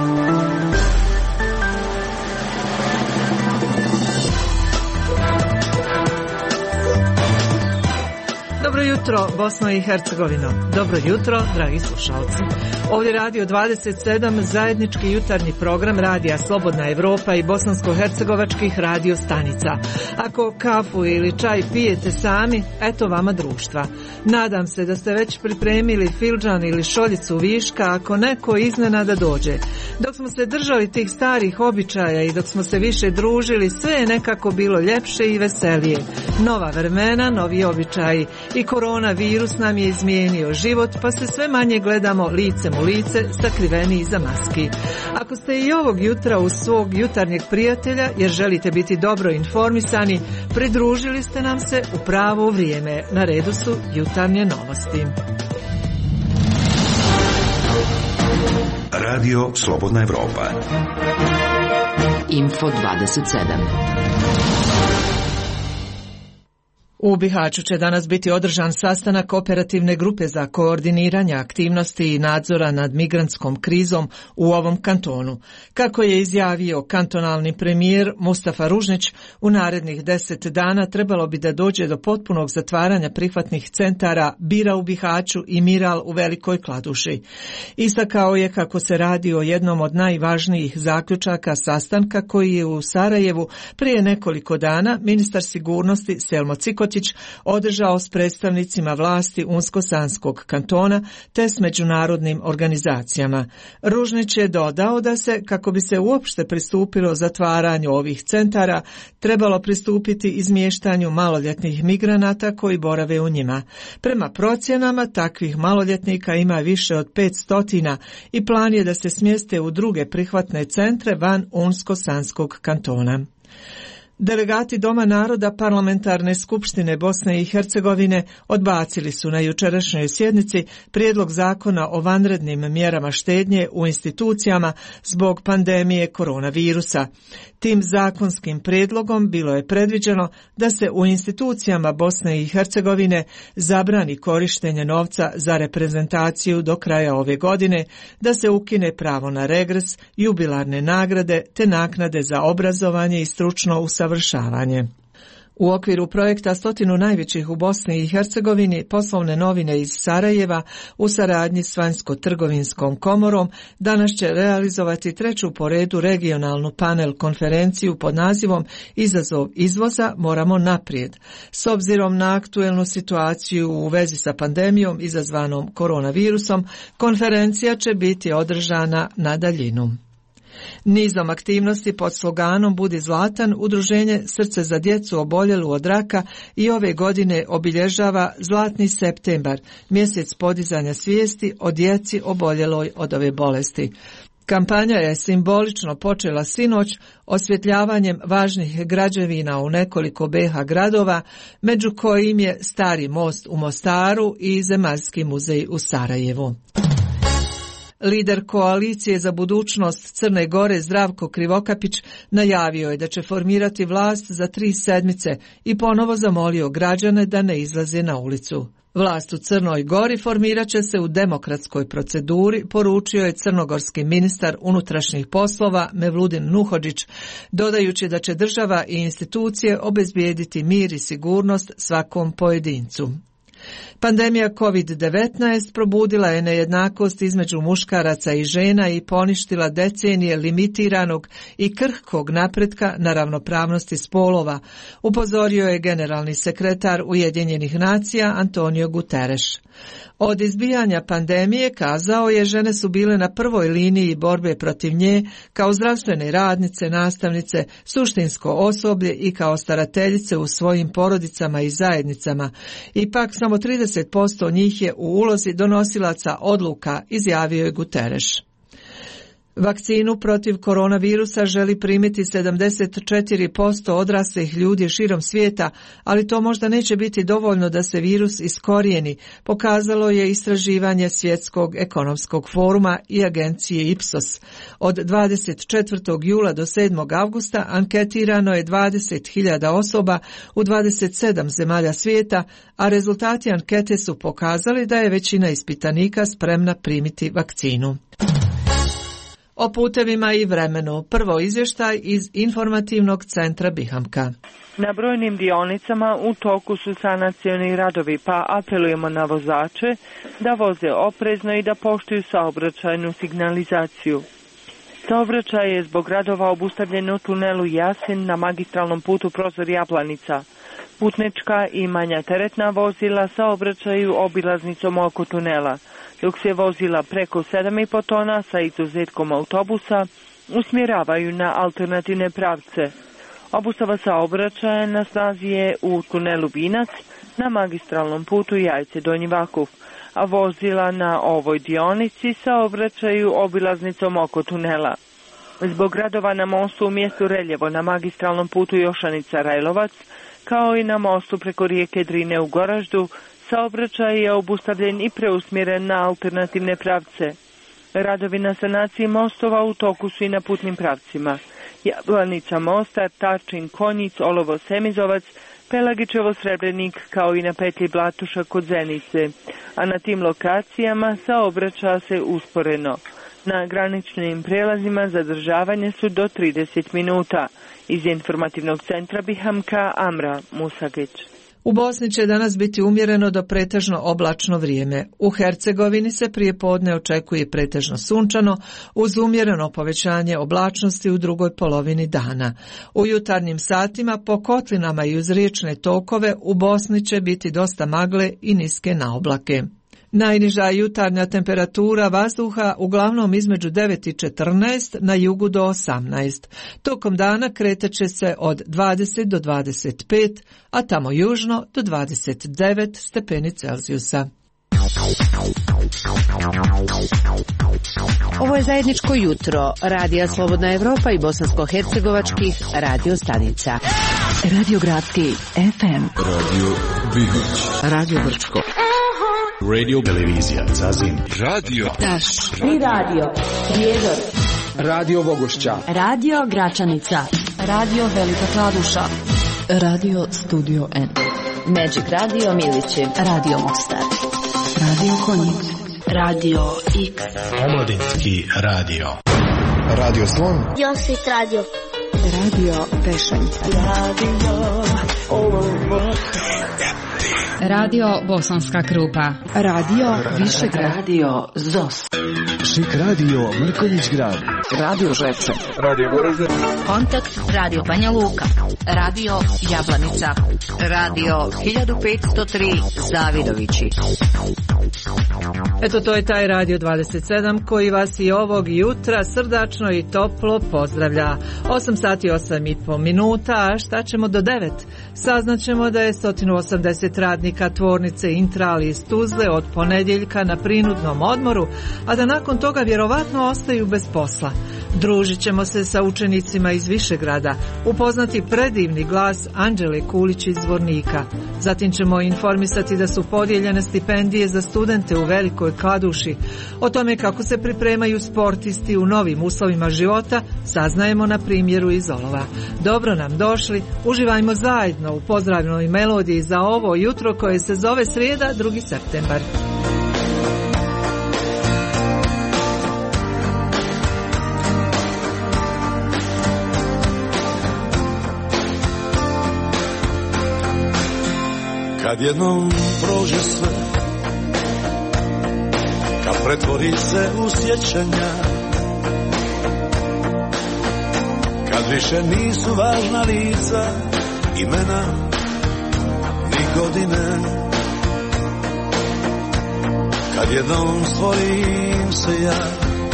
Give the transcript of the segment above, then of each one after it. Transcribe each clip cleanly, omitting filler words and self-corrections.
Dobro jutro, Bosna i Hercegovina. Dobro jutro, dragi slušalci. Ovdje Radio 27, zajednički jutarnji program Radija Slobodna Evropa i bosansko-hercegovačkih radio stanica. Ako kafu ili čaj pijete sami, eto vama društva. Nadam se da ste već pripremili fildžan ili šoljicu viška ako neko iznenada dođe. Dok smo se držali tih starih običaja i dok smo se više družili, sve je nekako bilo ljepše i veselije. Nova vremena, novi običaji. I koronavirus nam je izmijenio život, pa se sve manje gledamo licem u lice, sakriveni iza maski. Ako ste i ovog jutra uz svog jutarnjeg prijatelja, jer želite biti dobro informisani, pridružili ste nam se u pravo vrijeme. Na redu su jutarnje novosti. Radio Slobodna Evropa. Info 27. U Bihaću će danas biti održan sastanak operativne grupe za koordiniranje aktivnosti i nadzora nad migrantskom krizom u ovom kantonu. Kako je izjavio kantonalni premijer Mustafa Ružnić, u narednih 10 dana trebalo bi da dođe do potpunog zatvaranja prihvatnih centara Bira u Bihaću i Miral u Velikoj Kladuši. Istakao je kako se radi o jednom od najvažnijih zaključaka sastanka koji je u Sarajevu prije nekoliko dana ministar sigurnosti Selmo Cikotić održao s predstavnicima vlasti Unsko-Sanskog kantona te s međunarodnim organizacijama. Ružnić je dodao da se, kako bi se uopšte pristupilo zatvaranju ovih centara, trebalo pristupiti izmještanju maloljetnih migranata koji borave u njima. Prema procjenama, takvih maloljetnika ima više od 500 i plan je da se smjeste u druge prihvatne centre van Unsko-Sanskog kantona. Delegati Doma naroda Parlamentarne skupštine Bosne i Hercegovine odbacili su na jučerašnjoj sjednici prijedlog zakona o vanrednim mjerama štednje u institucijama zbog pandemije koronavirusa. Tim zakonskim prijedlogom bilo je predviđeno da se u institucijama Bosne i Hercegovine zabrani korištenje novca za reprezentaciju do kraja ove godine, da se ukine pravo na regres, jubilarne nagrade te naknade za obrazovanje i stručno usavršavanje. U okviru projekta 100 najvećih u Bosni i Hercegovini poslovne novine iz Sarajeva u saradnji s Vanjsko-trgovinskom komorom danas će realizovati treću po redu regionalnu panel konferenciju pod nazivom Izazov izvoza moramo naprijed. S obzirom na aktuelnu situaciju u vezi sa pandemijom izazvanom koronavirusom, konferencija će biti održana na daljinu. Nizom aktivnosti pod sloganom Budi zlatan, udruženje Srce za djecu oboljelu od raka i ove godine obilježava Zlatni septembar, mjesec podizanja svijesti o djeci oboljeloj od ove bolesti. Kampanja je simbolično počela sinoć osvjetljavanjem važnih građevina u nekoliko BiH gradova, među kojim je Stari most u Mostaru i Zemaljski muzej u Sarajevu. Lider koalicije za budućnost Crne Gore Zdravko Krivokapić najavio je da će formirati vlast za 3 sedmice i ponovo zamolio građane da ne izlaze na ulicu. Vlast u Crnoj Gori formirat će se u demokratskoj proceduri, poručio je crnogorski ministar unutrašnjih poslova Mevludin Nuhodžić, dodajući da će država i institucije obezbijediti mir i sigurnost svakom pojedincu. Pandemija COVID-19 probudila je nejednakost između muškaraca i žena i poništila decenije limitiranog i krhkog napretka na ravnopravnosti spolova, upozorio je generalni sekretar Ujedinjenih nacija Antonio Guterres. Od izbijanja pandemije, kazao je, žene su bile na prvoj liniji borbe protiv nje kao zdravstvene radnice, nastavnice, suštinsko osoblje i kao starateljice u svojim porodicama i zajednicama. Ipak samo 30% njih je u ulozi donosilaca odluka, izjavio je Guterres. Vakcinu protiv koronavirusa želi primiti 74% odraslih ljudi širom svijeta, ali to možda neće biti dovoljno da se virus iskorijeni, pokazalo je istraživanje Svjetskog ekonomskog foruma i agencije Ipsos. Od 24. jula do 7. avgusta anketirano je 20.000 osoba u 27 zemalja svijeta, a rezultati ankete su pokazali da je većina ispitanika spremna primiti vakcinu. O putevima i vremenu. Prvo izvještaj iz informativnog centra Bihamka. Na brojnim dionicama u toku su sanacioni radovi, pa apelujemo na vozače da voze oprezno i da poštuju saobraćajnu signalizaciju. Saobraćaj je zbog radova obustavljen u tunelu Jasin na magistralnom putu Prozor Jablanica. Putnička i manja teretna vozila saobraćaju obilaznicom oko tunela, dok se vozila preko 7,5 tona sa izuzetkom autobusa usmjeravaju na alternativne pravce. Obustava saobraćaja na snazi je u tunelu Vinac na magistralnom putu Jajce Donji Vakuf, a vozila na ovoj dionici saobraćaju obilaznicom oko tunela. Zbog radova na mostu u mjestu Reljevo na magistralnom putu Jošanica-Rajlovac, kao i na mostu preko rijeke Drine u Goraždu, saobraćaj je obustavljen i preusmjeren na alternativne pravce. Radovi na sanaciji mostova u toku su i na putnim pravcima. Jablanica, Mostar, Tarčin, Konjic, Olovo, Semizovac, Pelagićevo, Srebrenik, kao i na petlji Blatuša kod Zenice, a na tim lokacijama saobraća se usporeno. Na graničnim prelazima zadržavanje su do 30 minuta. Iz informativnog centra Bihamka, Amra Musagić. U Bosni će danas biti umjereno do pretežno oblačno vrijeme. U Hercegovini se prije podne očekuje pretežno sunčano uz umjereno povećanje oblačnosti u drugoj polovini dana. U jutarnjim satima po kotlinama i uz riječne tokove u Bosni će biti dosta magle i niske naoblake. Najniža jutarnja temperatura vazduha uglavnom između 9 i 14, na jugu do 18. Tokom dana kretat će se od 20 do 25, a tamo južno do 29 stepeni Celzijusa. Ovo je zajedničko jutro Radija Slobodna Evropa i bosansko-hercegovačkih radio stanica. Radio Gradski FM, Radio Bihoć, Radio Brčko, Radio Televizija Zazin, Radio Taš, Tri Radio, Prijedor, Radio Vogošća, Radio Gračanica, Radio Velika Kladuša, Radio Studio N, Magic Radio Milići, Radio Mostar, Radio Konjic, Radio X, Omladinski radio, Radio Slon, Josit Radio, Radio Pešanica, Radio Bosanska Krupa, Radio Višegrad, Radio ZOS, Šik Radio Mrkonjić Grad, Radio Žepče, Radio Goražde, Kontakt Radio Banja Luka, Radio Jablanica, Radio 1503 Zavidovići. Eto, to je taj Radio 27 koji vas i ovog jutra srdačno i toplo pozdravlja. 8 sati 8,5 minuta, a šta ćemo do 9? Saznaćemo da je 180 radnika tvornice Intral iz Tuzle od ponedjeljka na prinudnom odmoru, a da nakon toga vjerovatno ostaju bez posla. Družit ćemo se sa učenicima iz Višegrada, upoznati predivni glas Anđele Kulić iz Zvornika. Zatim ćemo informisati da su podijeljene stipendije za studente u Velikoj Kladuši. O tome kako se pripremaju sportisti u novim uslovima života saznajemo na primjeru iz Olova. Dobro nam došli, uživajmo zajedno u pozdravnoj melodiji za ovo jutro koje se zove srijeda 2. septembar. Kad jednom prođe sve, kad pretvori se u sjećanja, kad više nisu važna lica, imena, ni godine, kad jednom stvorim se ja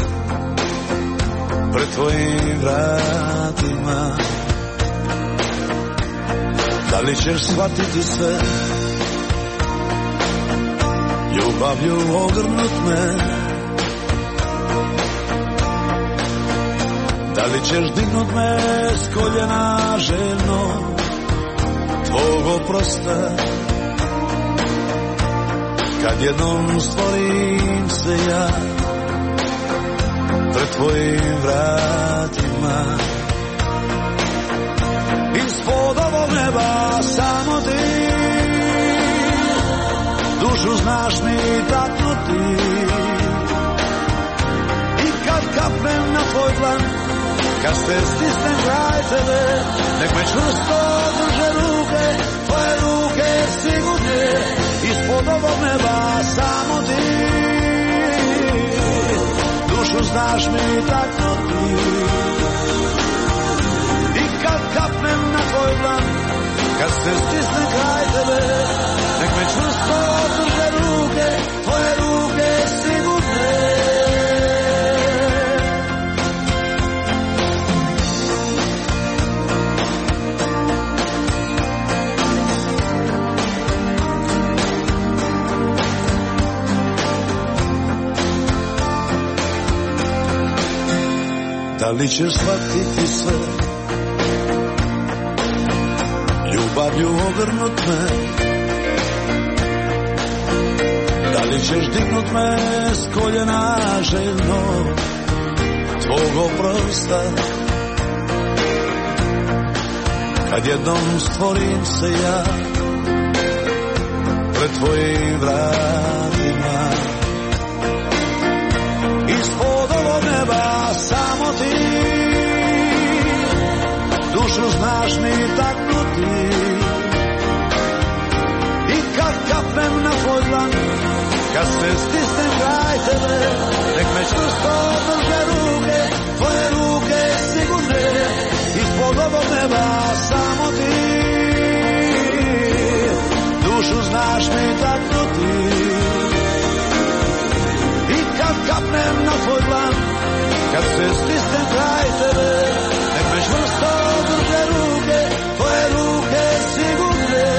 pred tvojim vratima, da li ćeš shvatiti sve, ljubavlju ogrnut me, da li ćeš dignut me s koljena željno tvog oprosta, kad jednom stvorim se ja pred tvojim vratima. Ispod ovog neba samo ti, dušu znaš mi taknuti, i kad kapnem na tvoj dlan, kad se stisnem kraj tebe, nek me čvrsto drže ruke, tvoje ruke sigurne, ispod ovog neba samo ti. Dušu znaš mi taknuti. I kad kapnem na tvoj dlan, kad se stisnem kraj tebe, nek me čvrsto drže ruke, tvoje ruke sigurne. Da li ćeš shvatiti sve, ljubavlju ogrnut me? Da li ćeš dignut me s koljena željno tvog oprosta? Kad jednom stvorim se ja pred tvojim vratima, ispod ovog neba samo ti. Dušu znaš mi taknuti. I kad kapnem na tvoj dlan, kad se stisnem kraj tebe, nek me čvrsto drže ruke, tvoje ruke sigurne, ispod ovog neba samo ti. Dušu znaš mi taknuti. I kad kapnem na tvoj dlan, kad se stisnem kraj tebe, nek me čvrsto drže ruke, tvoje ruke sigurne.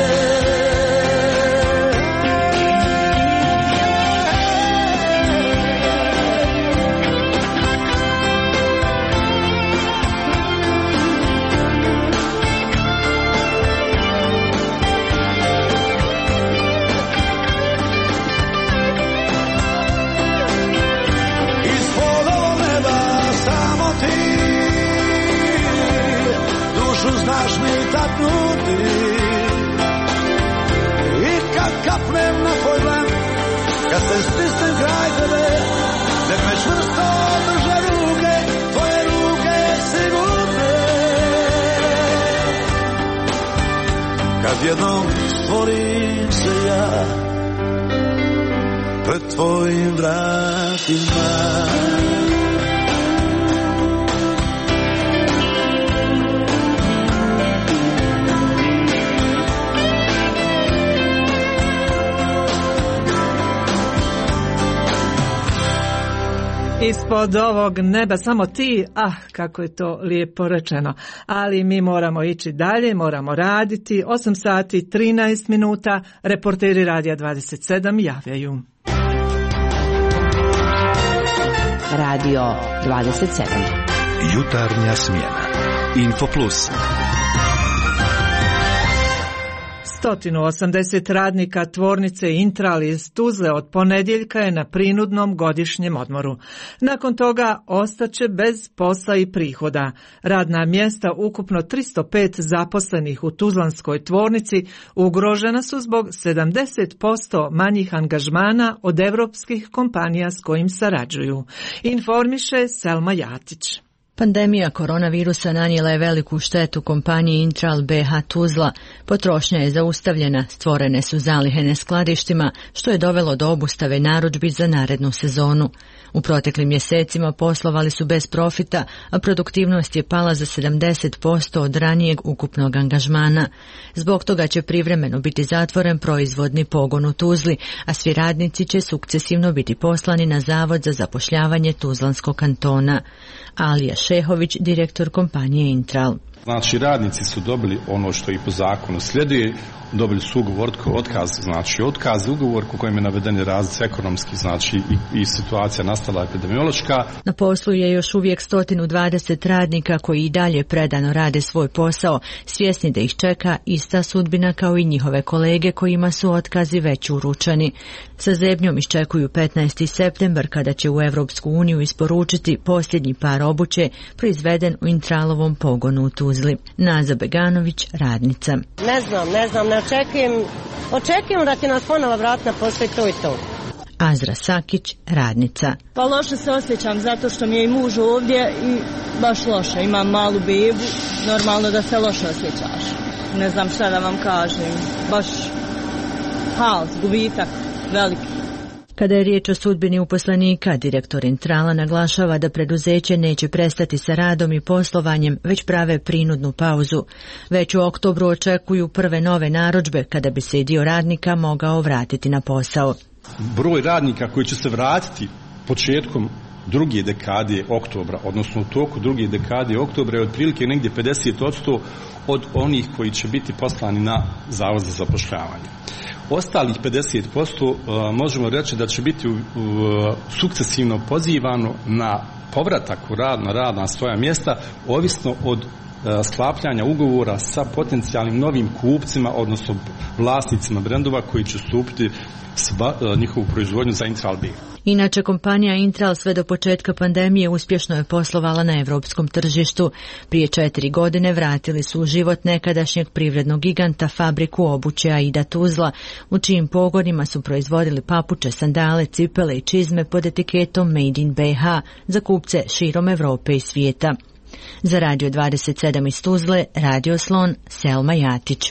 Znaš mi taknuti. I kad kapnem na tvoj dlan, kad se stisnem kraj tebe, nek me čvrsto drže ruke, tvoje ruke sigurne. Kad jednom stvorim se ja pred tvojim vratima, ispod ovog neba samo ti, kako je to lijepo rečeno. Ali mi moramo ići dalje, moramo raditi. 8 sati 13 minuta, reporteri Radija 27 javljaju. Radio 27. Jutarnja smjena. Info Plus. 180 radnika tvornice Intral iz Tuzle od ponedjeljka je na prinudnom godišnjem odmoru. Nakon toga ostaće bez posla i prihoda. Radna mjesta, ukupno 305 zaposlenih u tuzlanskoj tvornici, ugrožena su zbog 70% manjih angažmana od evropskih kompanija s kojim sarađuju. Informiše Selma Jatić. Pandemija koronavirusa nanijela je veliku štetu kompaniji Intral BH Tuzla. Potrošnja je zaustavljena, stvorene su zalihe na skladištima, što je dovelo do obustave narudžbi za narednu sezonu. U proteklim mjesecima poslovali su bez profita, a produktivnost je pala za 70% od ranijeg ukupnog angažmana. Zbog toga će privremeno biti zatvoren proizvodni pogon u Tuzli, a svi radnici će sukcesivno biti poslani na Zavod za zapošljavanje Tuzlanskog kantona. Alija Šehović, direktor kompanije Intral. Znači, radnici su dobili ono što i po zakonu slijedi, dobili su ugovor, otkaz, znači otkaz, ugovor u kojem je navedeni razlici ekonomski, znači i situacija nastala epidemiološka. Na poslu je još uvijek 120 radnika koji i dalje predano rade svoj posao, svjesni da ih čeka ista sudbina kao i njihove kolege kojima su otkazi već uručeni. Sa zebnjom iščekuju 15. septembar kada će u Evropsku uniju isporučiti posljednji par obuće proizveden u Intralovom pogonu u Tuzli. Naza Beganović, radnica. Ne znam, ne očekujem da će nas ponovo vratiti na posao i to. Azra Sakić, radnica. Pa loše se osjećam zato što mi je i muž ovdje i baš loše. Imam malu bebu, normalno da se loše osjećaš. Ne znam šta da vam kažem, baš haos, gubitak veliki. Kada je riječ o sudbini uposlenika, direktor Intrala naglašava da preduzeće neće prestati sa radom i poslovanjem, već prave prinudnu pauzu. Već u oktobru očekuju prve nove narudžbe kada bi se i dio radnika mogao vratiti na posao. Broj radnika koji će se vratiti početkom druge dekade oktobra, odnosno u toku druge dekade oktobra je otprilike negdje 50% od onih koji će biti poslani na Zavod za zapošljavanje. Ostalih 50% možemo reći da će biti sukcesivno pozivano na povratak u rad, na radna svoja mjesta, ovisno od sklapljanja ugovora sa potencijalnim novim kupcima, odnosno vlasnicima brendova koji će stupiti njihovu proizvodnju za Intral B. Inače, kompanija Intral sve do početka pandemije uspješno je poslovala na europskom tržištu. Prije 4 godine vratili su u život nekadašnjeg privrednog giganta fabriku obuće Aida Tuzla, u čijim pogonima su proizvodili papuče, sandale, cipele i čizme pod etiketom Made in BiH za kupce širom Europe i svijeta. Za Radio 27 iz Tuzle, Radio Slon, Selma Jatić.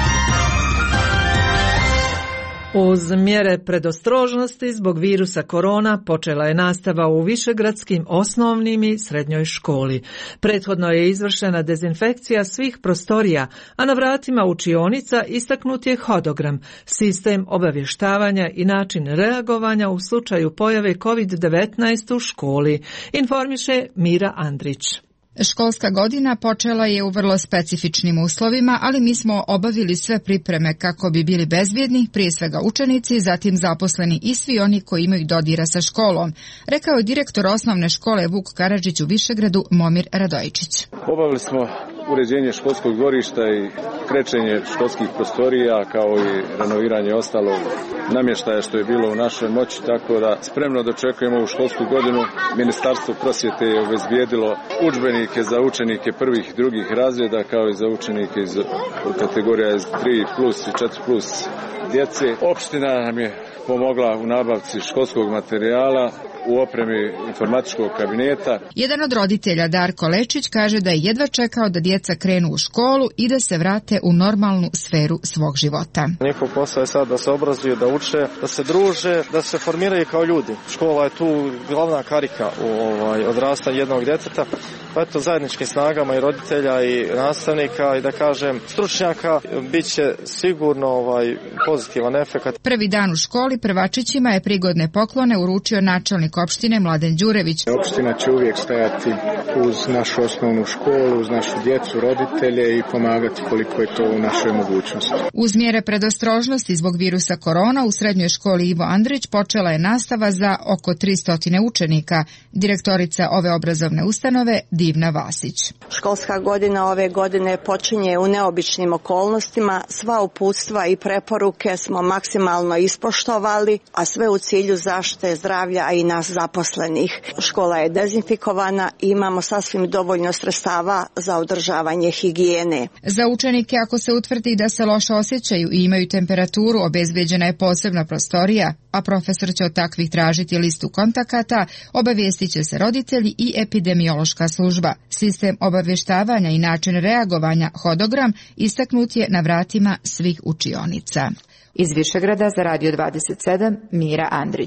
Uz mjere predostrožnosti zbog virusa korona počela je nastava u višegradskim osnovnim i srednjoj školi. Prethodno je izvršena dezinfekcija svih prostorija, a na vratima učionica istaknut je hodogram, sistem obavještavanja i način reagovanja u slučaju pojave COVID-19 u školi, informiše Mira Andrić. Školska godina počela je u vrlo specifičnim uslovima, ali mi smo obavili sve pripreme kako bi bili bezbjedni, prije svega učenici, zatim zaposleni i svi oni koji imaju dodira sa školom, rekao je direktor osnovne škole Vuk Karadžić u Višegradu Momir Radojičić. Obavili smo uređenje školskog dvorišta i krečenje školskih prostorija, kao i renoviranje ostalog namještaja što je bilo u našoj moći, tako da spremno dočekujemo ovu školsku godinu. Ministarstvo prosvjete je obezbijedilo udžbenike za učenike prvih i drugih razreda, kao i za učenike iz kategorija 3+ i 4+ djece. Opština nam je pomogla u nabavci školskog materijala, u opremi informatičkog kabineta. Jedan od roditelja, Darko Lečić, kaže da je jedva čekao da djeca krenu u školu i da se vrate u normalnu sferu svog života. Njihov posao je sad da se obrazuju, da uče, da se druže, da se formiraju kao ljudi. Škola je tu glavna karika u odrastanju jednog djeteta. Pa eto, zajedničkim snagama i roditelja i nastavnika i da kažem stručnjaka bit će sigurno pozitivan efekt. Prvi dan u školi prvačićima je prigodne poklone uručio načelnik opštine Mladen Đurević. Opština će uvijek stajati uz našu osnovnu školu, uz našu djecu, roditelje i pomagati koliko je to u našoj mogućnosti. Uz mjere predostrožnosti zbog virusa korona u srednjoj školi Ivo Andrić počela je nastava za oko 300 učenika. Direktorica ove obrazovne ustanove Divna Vasić. Školska godina ove godine počinje u neobičnim okolnostima. Sva uputstva i preporuke smo maksimalno ispoštovali, a sve u cilju zaštite zdravlja, a i nas zaposlenih. Škola je dezinfikovana i imamo sasvim dovoljno sredstava za održavanje higijene. Za učenike, ako se utvrdi da se loše osjećaju i imaju temperaturu, obezbeđena je posebna prostorija, a profesor će od takvih tražiti listu kontakata, obavijestit će se roditelji i epidemiološka služba. Sistem obavještavanja i način reagovanja, hodogram, istaknut je na vratima svih učionica. Iz Višegrada za Radio 27, Mira Andrić.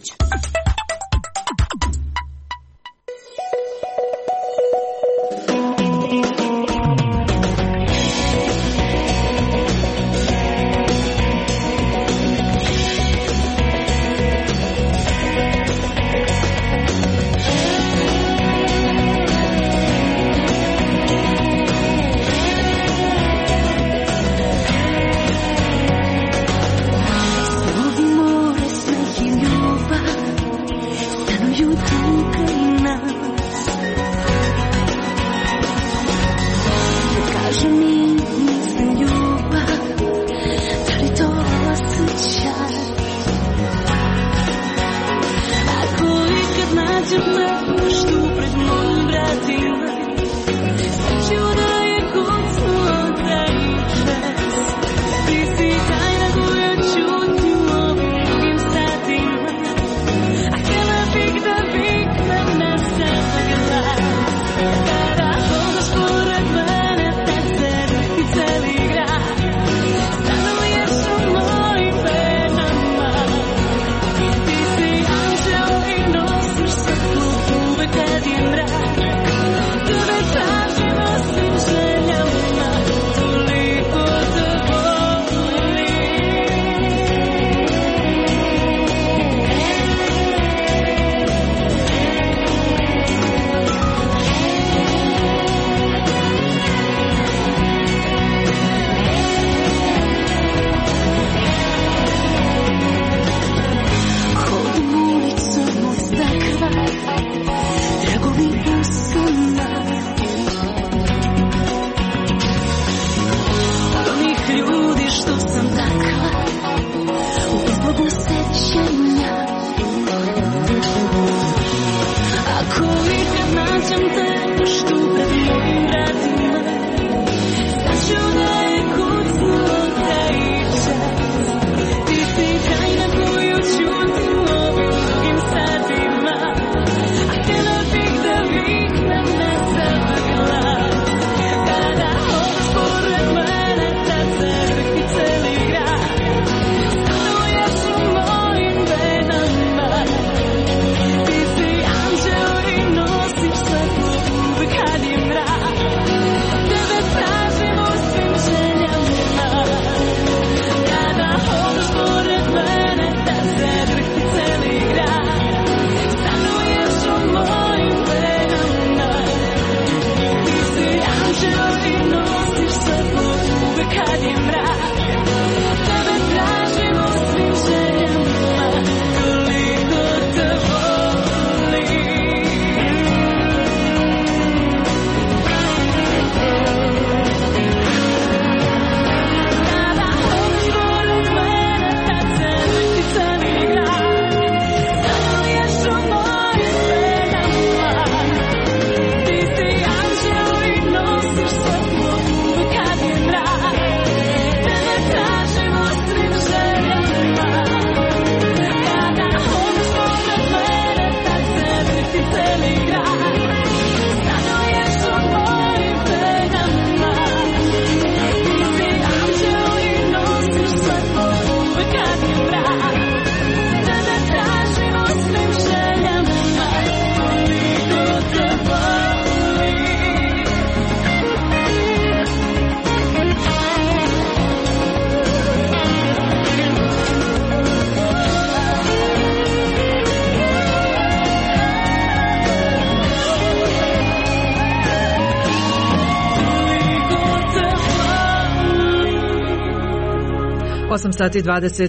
8 sati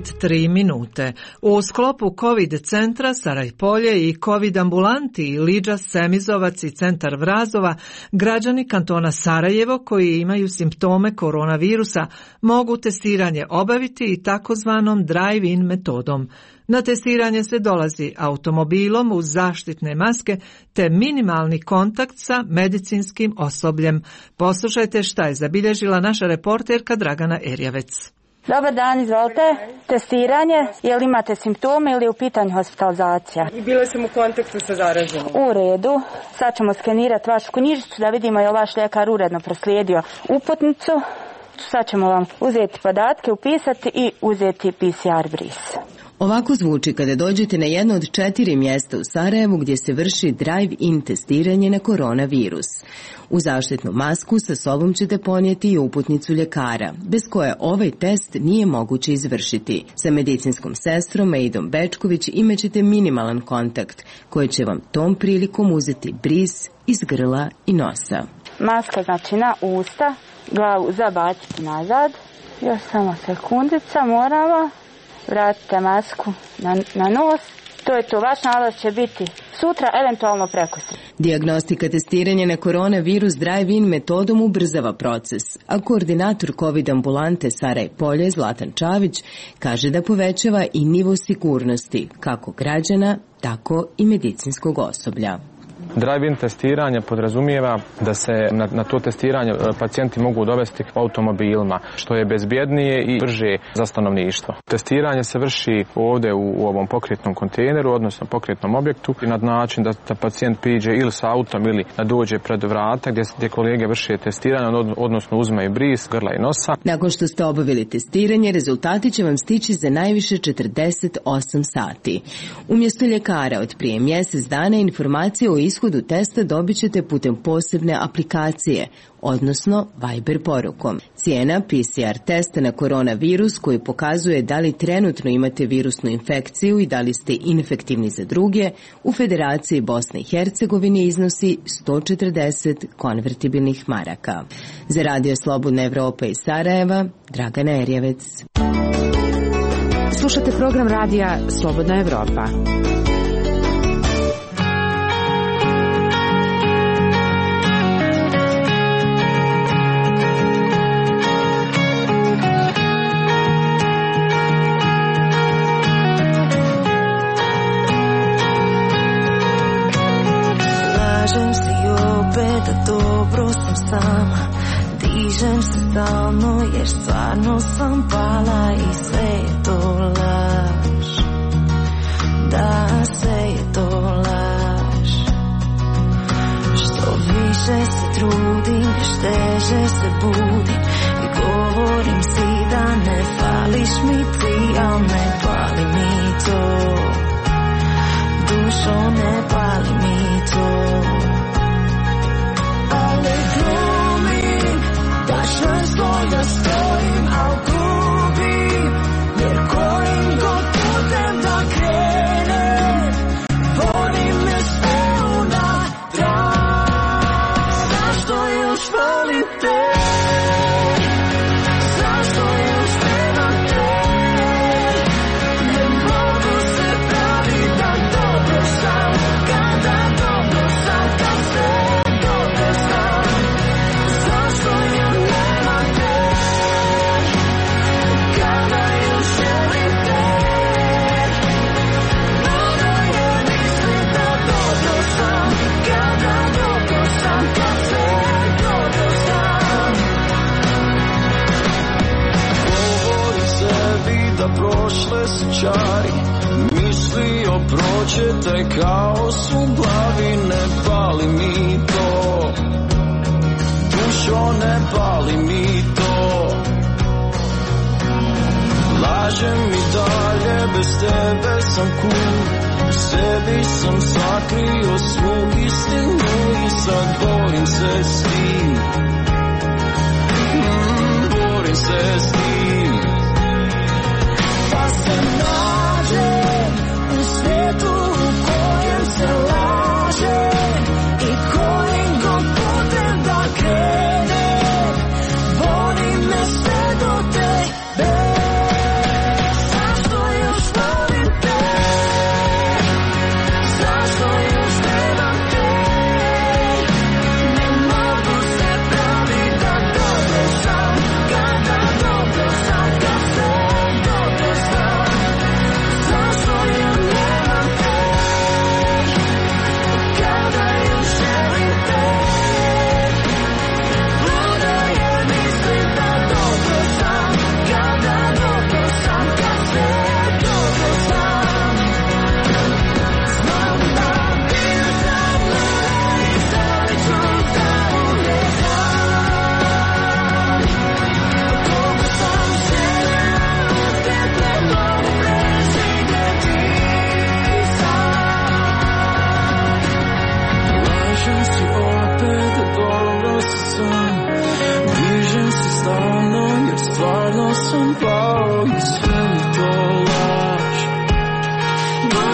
23 minute. U sklopu COVID centra Sarajpolje i COVID ambulanti Liđa, Semizovac i centar Vrazova, građani kantona Sarajevo koji imaju simptome koronavirusa mogu testiranje obaviti i takozvanom drive-in metodom. Na testiranje se dolazi automobilom uz zaštitne maske te minimalni kontakt sa medicinskim osobljem. Poslušajte šta je zabilježila naša reporterka Dragana Erjavec. Dobar dan, izvolite. Testiranje, je li imate simptome ili je u pitanju hospitalizacija? Bila sam u kontaktu sa zaraženim. U redu. Sad ćemo skenirati vašu knjižicu da vidimo je li vaš ljekar uredno proslijedio uputnicu. Sad ćemo vam uzeti podatke, upisati i uzeti PCR bris. Ovako zvuči kada dođete na jedno od 4 mjesta u Sarajevu gdje se vrši drive-in testiranje na koronavirus. U zaštitnu masku sa sobom ćete ponijeti i uputnicu ljekara, bez koje ovaj test nije moguće izvršiti. Sa medicinskom sestrom Meidom Bečković imat ćete minimalan kontakt, koji će vam tom prilikom uzeti bris iz grla i nosa. Maska znači na usta, glavu zabaciti nazad. Još samo sekundica, moramo. Vratite masku na nos. To je to, vaš nalaz će biti sutra, eventualno prekosutra. Dijagnostika testiranja na koronavirus drive-in metodom ubrzava proces, a koordinator COVID ambulante Sarajpolje Zlatan Čavić kaže da povećava i nivo sigurnosti kako građana, tako i medicinskog osoblja. Drive-in testiranje podrazumijeva da se na to testiranje pacijenti mogu dovesti automobilima, što je bezbjednije i brže za stanovništvo. Testiranje se vrši ovdje u ovom pokretnom kontejneru, odnosno pokretnom objektu, na način da pacijent priđe ili sa autom ili da dođe pred vrata gdje kolege vrše testiranje, odnosno uzmaju bris, grla i nosa. Nakon što ste obavili testiranje, rezultati će vam stići za najviše 48 sati. Umjesto ljekara od prije mjesec dana informacije o ishodu testa dobit ćete putem posebne aplikacije, odnosno Viber porukom. Cijena PCR testa na koronavirus koji pokazuje da li trenutno imate virusnu infekciju i da li ste infektivni za druge, u Federaciji Bosne i Hercegovine iznosi 140 konvertibilnih maraka. Za Radio Slobodna Evropa iz Sarajeva, Dragana Erjavec. Slušate program radija Slobodna Evropa. Da dobro sam sama, dižem se stalno jer stvarno sam pala i sve je to laž. Da, sve je to laž. Što više se trudim, još teže se budim i govorim si da ne fališ mi ti, al ne pali mi to. Dušo, ne pali mi to. Da stojim, al gubim, jer kojim god putem da krenem, volim me sve unatrag. Zašto još volim te? Zašto još trebam te? Ne mogu se praviti da dobro sam, kada dobro sam, kad sve dobro sam. Zašto još da prošle su čari, mislio prođete kao su glavi, ne pali mi to. Dušo, ne pali mi to. Lažem i dalje, bez tebe sam cool. U sebi sam sakrio svu istinu i sad borim se s tim. Borim se s tim. Pa se nađem u svijetu u kojem se laže i kojim god putem da krenem, volim me sve do tebe.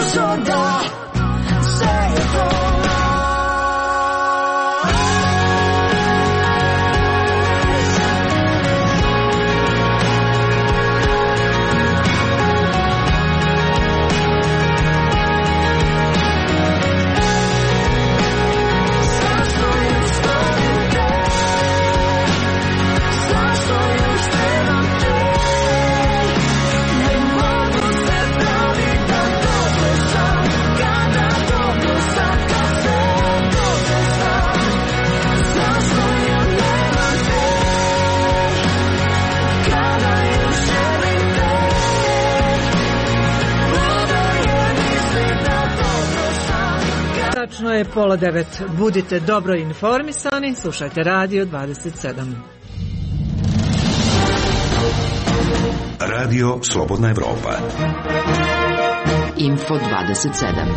brzo da sve je to. Tačno je 8:30. Budite dobro informisani, slušajte Radio 27. Radio Slobodna Evropa. Info 27.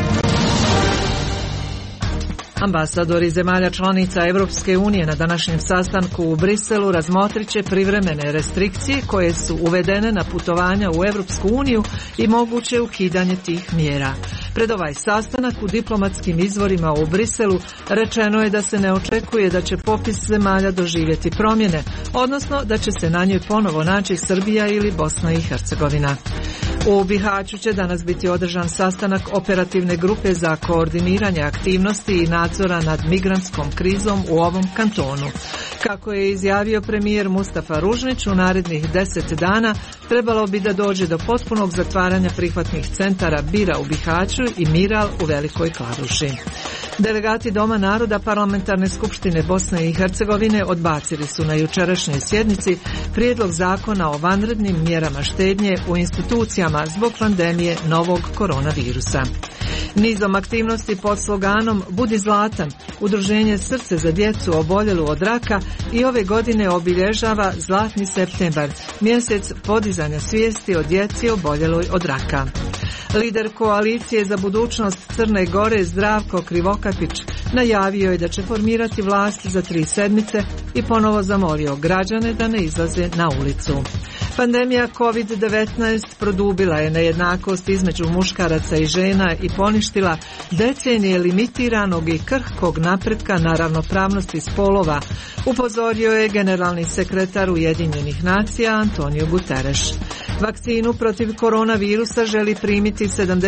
Ambasadori zemalja članica Evropske unije na današnjem sastanku u Briselu razmotrit će privremene restrikcije koje su uvedene na putovanja u Evropsku uniju i moguće ukidanje tih mjera. Pred ovaj sastanak u diplomatskim izvorima u Briselu rečeno je da se ne očekuje da će popis zemalja doživjeti promjene, odnosno da će se na njoj ponovo naći Srbija ili Bosna i Hercegovina. U Bihaću će danas biti održan sastanak operativne grupe za koordiniranje aktivnosti i nadzora nad migrantskom krizom u ovom kantonu. Kako je izjavio premijer Mustafa Ružnić, u narednih 10 dana trebalo bi da dođe do potpunog zatvaranja prihvatnih centara Bira u Bihaću i Miral u Velikoj Kladuši. Delegati Doma naroda Parlamentarne skupštine Bosne i Hercegovine odbacili su na jučerašnjoj sjednici prijedlog zakona o vanrednim mjerama štednje u institucijama zbog pandemije novog koronavirusa. Nizom aktivnosti pod sloganom Budi zlatan, Udruženje Srce za djecu oboljelu od raka i ove godine obilježava Zlatni septembar, mjesec podizanja svijesti o djeci oboljeloj od raka. Lider koalicije za budućnost Crne Gore Zdravko Krivokapić najavio je da će formirati vlast za 3 sedmice i ponovo zamolio građane da ne izlaze na ulicu. Pandemija COVID-19 produbila je nejednakost između muškaraca i žena i poništila decenije limitiranog i krhkog napretka na ravnopravnosti spolova, upozorio je generalni sekretar Ujedinjenih nacija Antonio Guterres. Vakcinu protiv koronavirusa želi primiti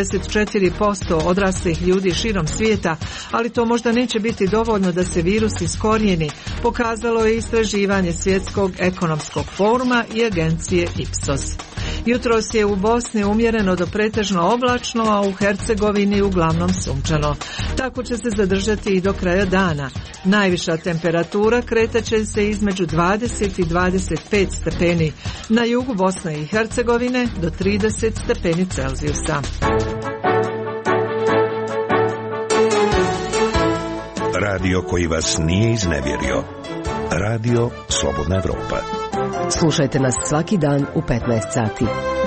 74% odraslih ljudi širom svijeta, ali to možda neće biti dovoljno da se virus iskorijeni, pokazalo je istraživanje Svjetskog ekonomskog foruma i agencije Ipsos. Jutros je u Bosni umjereno do pretežno oblačno, a u Hercegovini uglavnom sunčano. Tako će se zadržati i do kraja dana. Najviša temperatura kretaće se između 20 i 25 stepeni, na jugu Bosne i Hercegovine do 30 stepeni Celzijusa. Radio koji vas nije iznevjerio. Radio Slobodna Evropa. Slušajte nas svaki dan u 15 sati.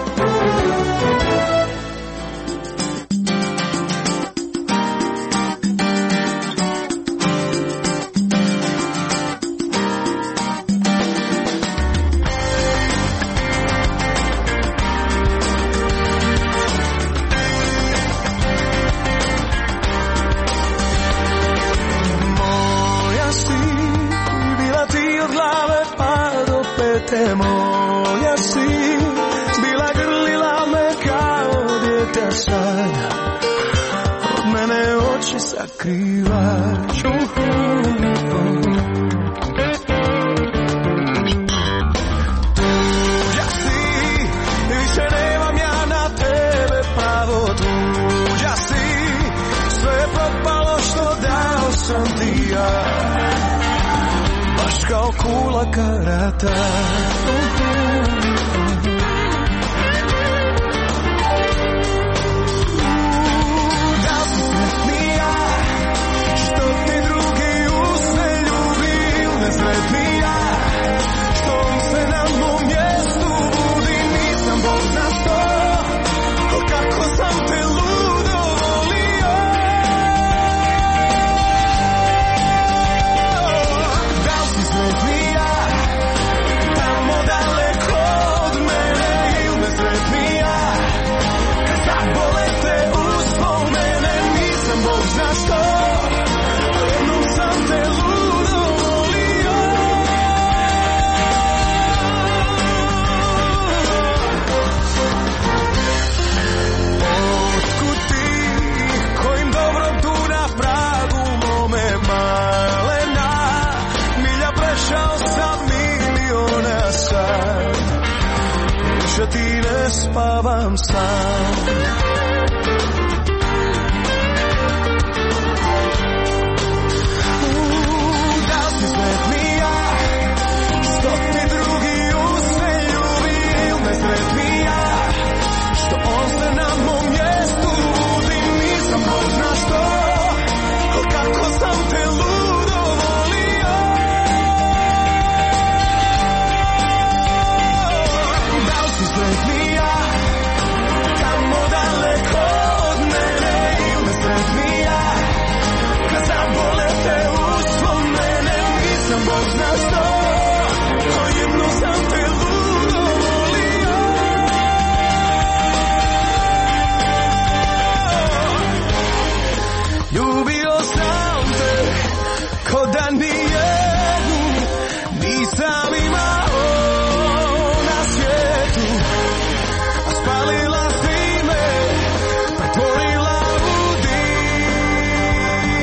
Moja si bila grlila me kao dijete sad, od mene oči sakrivaš. Tuđa si, više nemam ja na tebe pravo. Tuđa si, sve je propalo što dao sam ti ja, baš kao kula karata. Tamo daleko ti ne spavam sam. Da li si sretnija, što ti drugi u sve ljubi, ili nesretnija, što on se na mom mjestu ludi, nisam Bog zna što, al kako sam te ludo volio. Da li si sretnija, kamo daleko od mene, ili nesretnija, kad zabole te uspomene, nisam Bog zna što, al jedno sam te ludo volio. Ljubio sam te ko da nijednu nisam imao na svijetu, a spalila si me, pretvorila u dim.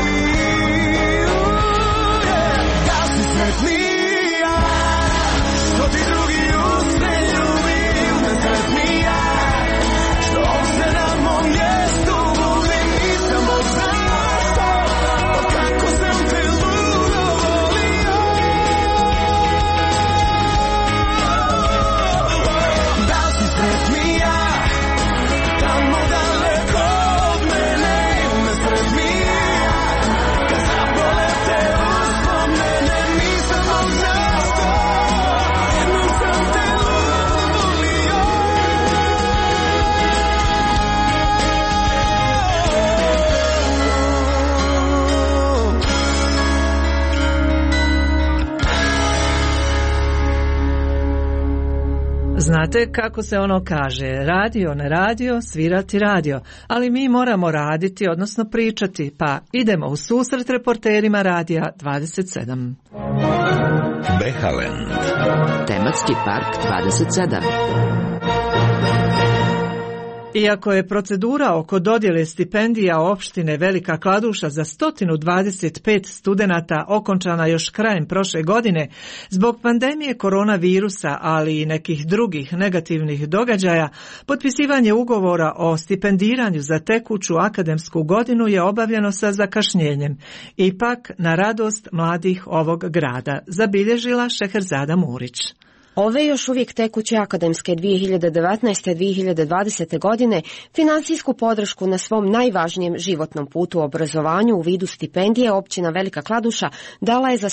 Da si sretnija, što ti drugi u sve ljubi, nesretnija, što on se na mom mjestu budi, nisam Bog zna što, al kako sam te ludo volio. Da li si sretnija, tamo daleko od mene, ili nesretnija, kad zabole te uspomene, nisam Bog zna što, jednom sam te ludo volio. Znate kako se ono kaže, radio, ne radio, svirati radio, ali mi moramo raditi, odnosno pričati, pa idemo u susret reporterima Radija 27. Behaland. Tematski park 27. Iako je procedura oko dodjele stipendija opštine Velika Kladuša za 125 studenata okončana još krajem prošle godine, zbog pandemije koronavirusa, ali i nekih drugih negativnih događaja, potpisivanje ugovora o stipendiranju za tekuću akademsku godinu je obavljeno sa zakašnjenjem. Ipak, na radost mladih ovog grada, zabilježila Šeherzada Murić. Ove još uvijek tekuće akademske 2019-2020. godine financijsku podršku na svom najvažnijem životnom putu u obrazovanju u vidu stipendije općina Velika Kladuša dala je za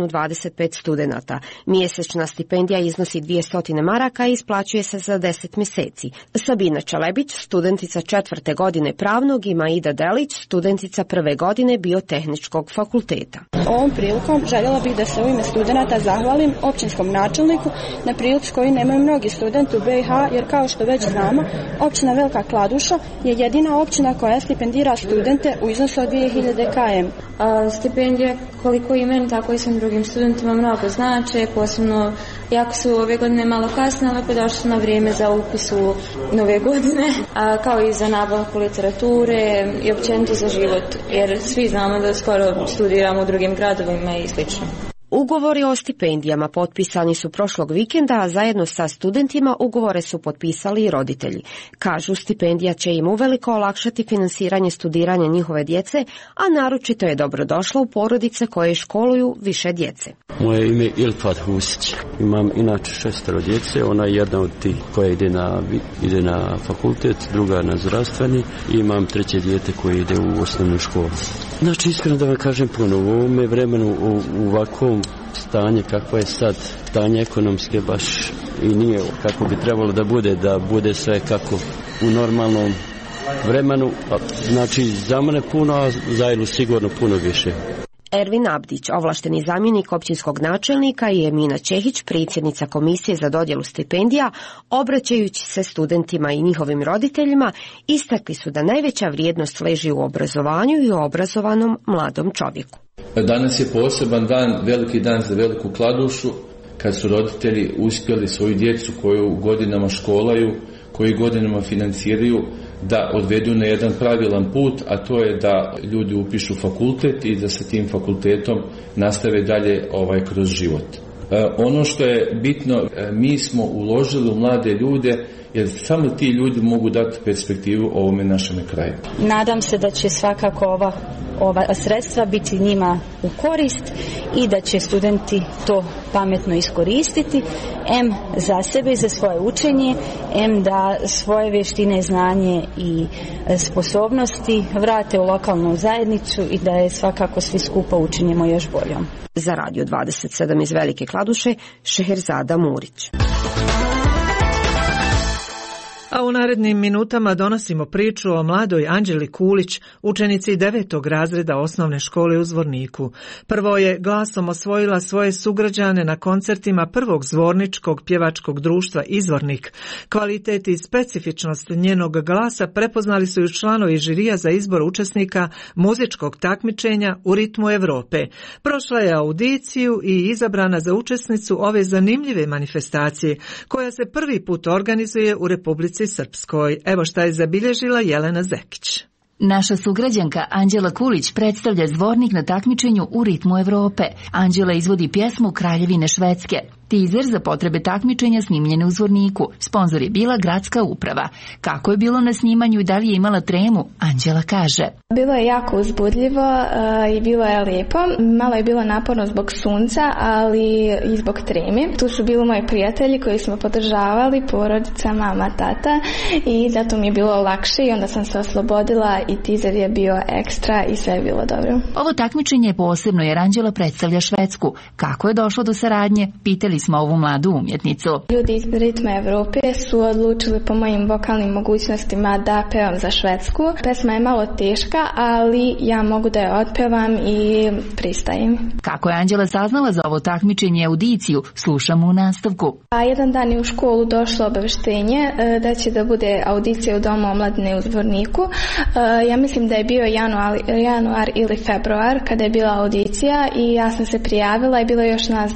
125 studenata. Mjesečna stipendija iznosi 200 maraka i isplaćuje se za 10 mjeseci. Sabina Čalebić, studentica 4. godine pravnog, i Maida Delić, studentica 1. godine biotehničkog fakulteta. Ovom prilikom željela bih da se u ime studenata zahvalim općinskom načelniku na prilici koju nemaju mnogi studenti u BiH, jer kao što već znamo, općina Velika Kladuša je jedina općina koja stipendira studente u iznosu od 2000 km. Stipendije koliko i meni, tako i svim drugim studentima mnogo znače, posebno jako su ove godine malo kasne, ali opet došli su na vrijeme za upis u nove godine, kao i za nabavku literature i općenito za život, jer svi znamo da skoro studiramo u drugim gradovima i slično. Ugovori o stipendijama potpisani su prošlog vikenda, a zajedno sa studentima ugovore su potpisali i roditelji. Kažu, stipendija će im uveliko olakšati finansiranje studiranja njihove djece, a naročito je dobrodošla u porodice koje školuju više djece. Moje ime je Ilfat Husić. Imam inače 6 djece, ona je jedna od tih koja ide na fakultet, druga na zdravstveni, i imam 3 dijete koje ide u osnovnu školu. Znači, iskreno da vam kažem puno, u ovome vremenu, u ovakvom stanje kakvo je sad, stanje ekonomske baš i nije kako bi trebalo da bude sve kako u normalnom vremenu. Znači, za mene puno, a za Ilu sigurno puno više. Ervin Abdić, ovlašteni zamjenik općinskog načelnika, i Emina Čehić, predsjednica komisije za dodjelu stipendija, obraćajući se studentima i njihovim roditeljima, istakli su da najveća vrijednost leži u obrazovanju i u obrazovanom mladom čovjeku. Danas je poseban dan, veliki dan za Veliku Kladušu, kad su roditelji uspjeli svoju djecu koju godinama školaju, koji godinama financiraju, da odvedu na jedan pravilan put, a to je da ljudi upišu fakultet i da sa tim fakultetom nastave dalje kroz život. Ono što je bitno, mi smo uložili u mlade ljude, jer samo ti ljudi mogu dati perspektivu ovome našem kraju. Nadam se da će svakako ova sredstva biti njima u korist i da će studenti to pametno iskoristiti, em za sebe i za svoje učenje, em da svoje vještine, znanje i sposobnosti vrate u lokalnu zajednicu i da je svakako svi skupa učinimo još boljom. Za Radio 27 iz Velike Kladuše, Šeherzada Murić. A u narednim minutama donosimo priču o mladoj Anđeli Kulić, učenici 9. razreda osnovne škole u Zvorniku. Prvo je glasom osvojila svoje sugrađane na koncertima prvog zvorničkog pjevačkog društva Izvornik. Kvalitet i specifičnost njenog glasa prepoznali su i članovi žirija za izbor učesnika muzičkog takmičenja U ritmu Europe. Prošla je audiciju i izabrana za učesnicu ove zanimljive manifestacije, koja se prvi put organizuje u Republici Srpskoj. Evo šta je zabilježila Jelena Zekić. Naša sugrađanka Anđela Kulić predstavlja Zvornik na takmičenju U ritmu Europe. Anđela izvodi pjesmu Kraljevine Švedske. Tizer za potrebe takmičenja snimljen u Zvorniku. Sponzor je bila gradska uprava. Kako je bilo na snimanju i da li je imala tremu, Anđela kaže. Bilo je jako uzbudljivo i bilo je lijepo. Malo je bilo naporno zbog sunca, ali i zbog treme. Tu su bili moji prijatelji koji smo podržavali, porodica, mama, tata, i zato mi je bilo lakše i onda sam se oslobodila i tizer je bio ekstra i sve je bilo dobro. Ovo takmičenje je posebno jer Anđela predstavlja Švedsku. Kako je došlo do saradnje? Pitali smo ovu mladu umjetnicu. Ljudi iz ritma Evrope su odlučili po mojim vokalnim mogućnostima da pevam za Švedsku. Pesma je malo teška, ali ja mogu da je otpevam i pristajem. Kako je Anđela saznala za ovo takmičenje i audiciju, slušamo u nastavku. Jedan dan je u školu došlo obaveštenje da će da bude audicija u Domu omladine u Zvorniku. Ja mislim da je bio januar ili februar kada je bila audicija i ja sam se prijavila i bilo je još nas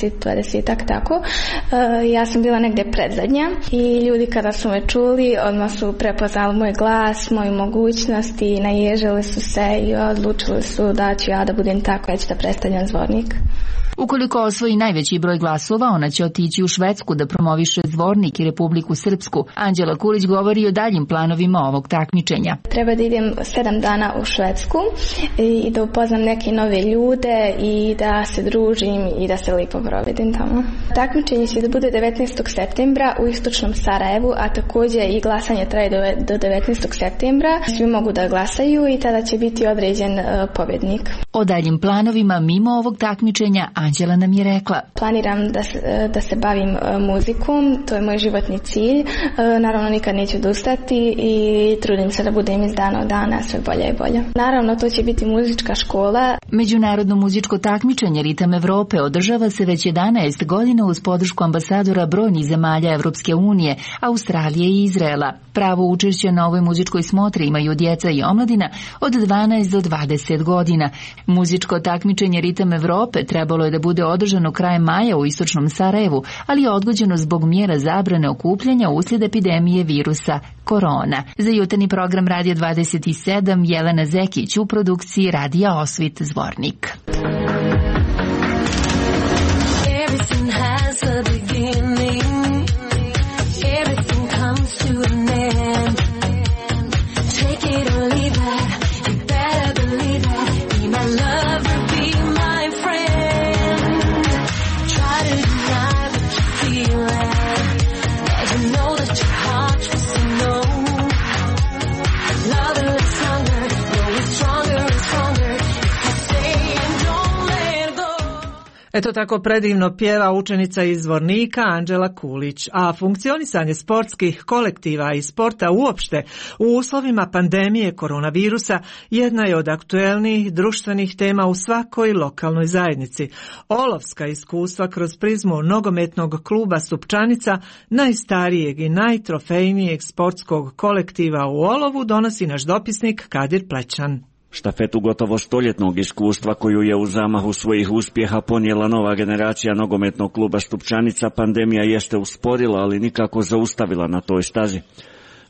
20 tako. Ja sam bila negdje predzadnja i ljudi kada su me čuli odmah su prepoznali moj glas, moju mogućnost i naježili su se i odlučili su da ću ja da budem tako, ja ću da predstavljam Zvornik. Ukoliko osvoji najveći broj glasova, ona će otići u Švedsku da promoviše Zvornik i Republiku Srpsku. Anđela Kulić govori o daljim planovima ovog takmičenja. Treba da idem 7 dana u Švedsku i da upoznam neke nove ljude i da se družim i da se lijepo provedim tamo. Takmičenje će da bude 19. septembra u istočnom Sarajevu, a također i glasanje traje do 19. septembra. Svi mogu da glasaju i tada će biti određen pobjednik. O daljim planovima mimo ovog takmičenja Anđela nam je rekla. Planiram da se bavim muzikom, to je moj životni cilj. Naravno nikad neću odustati i trudim se da budem iz dana u dana sve bolje i bolje. Naravno to će biti muzička škola. Međunarodno muzičko takmičenje Ritam Evrope održava se već 11 godina uz podršku ambasadora brojnih zemalja Evropske unije, Australije i Izraela. Pravo učešće na ovoj muzičkoj smotri imaju djeca i omladina od 12 do 20 godina. Muzičko takmičenje Ritam Evrope trebalo je da bude održano krajem maja u istočnom Sarajevu, ali je odgođeno zbog mjera zabrane okupljanja uslijed epidemije virusa korona. Za jutarnji program Radio 27 Jelena Zekić, u produkciji Radija Osvit Zvornik. Eto tako predivno pjeva učenica iz Zvornika Anđela Kulić, a funkcionisanje sportskih kolektiva i sporta uopšte u uslovima pandemije koronavirusa jedna je od aktuelnijih društvenih tema u svakoj lokalnoj zajednici. Olovska iskustva kroz prizmu nogometnog kluba Stupčanica, najstarijeg i najtrofejnijeg sportskog kolektiva u Olovu, donosi naš dopisnik Kadir Plećan. Štafetu gotovo stoljetnog iskustva koju je u zamahu svojih uspjeha ponijela nova generacija nogometnog kluba Stupčanica, pandemija jeste usporila, ali nikako zaustavila na toj stazi.